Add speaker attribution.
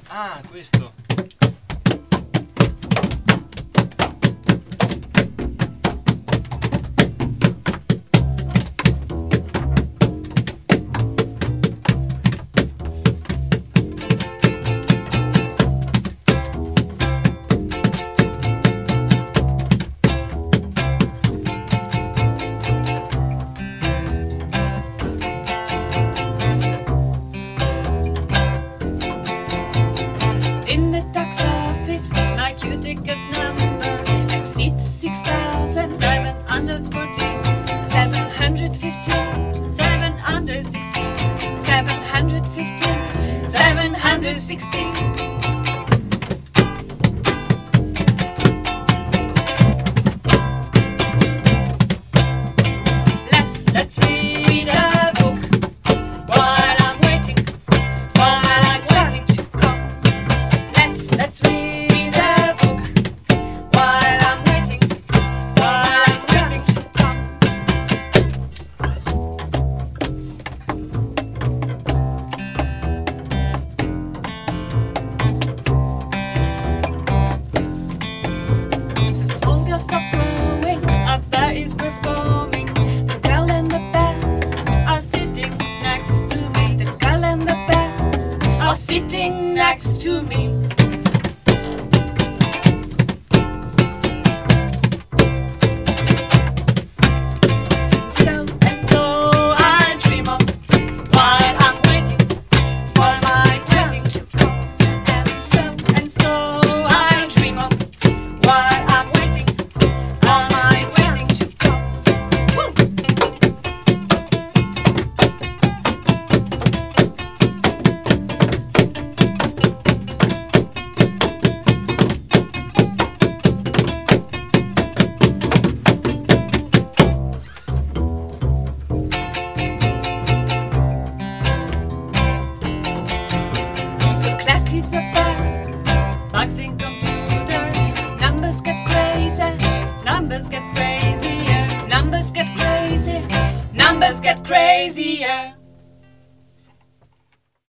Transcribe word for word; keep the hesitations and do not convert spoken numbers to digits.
Speaker 1: Ah, questo.
Speaker 2: In the tax office,
Speaker 3: My Q-ticket number
Speaker 2: exceeds six thousand
Speaker 3: seven hundred fourteen,
Speaker 2: seven hundred fifteen,
Speaker 3: seven hundred sixteen,
Speaker 2: seven hundred fifteen, seven hundred sixteen. Let's
Speaker 3: Let's read a book while I'm waiting. While I'm waiting to come.
Speaker 2: let's
Speaker 3: Let's read a book while I'm waiting. While I'm waiting to come.
Speaker 2: the small girl stop growing.
Speaker 3: A bear is performing.
Speaker 2: The girl and the bear,
Speaker 3: Are sitting next to me.
Speaker 2: the girl and the bear are sitting next to me. So
Speaker 3: And so I dream of while I'm waiting for my turn to come.
Speaker 2: and so
Speaker 3: And so I dream of while I'm waiting for my turn to come.
Speaker 2: the clock is a bear.
Speaker 3: Bugs in computers,
Speaker 2: Numbers get crazy.
Speaker 3: numbers get crazier,
Speaker 2: Numbers get crazy.
Speaker 3: numbers get crazier.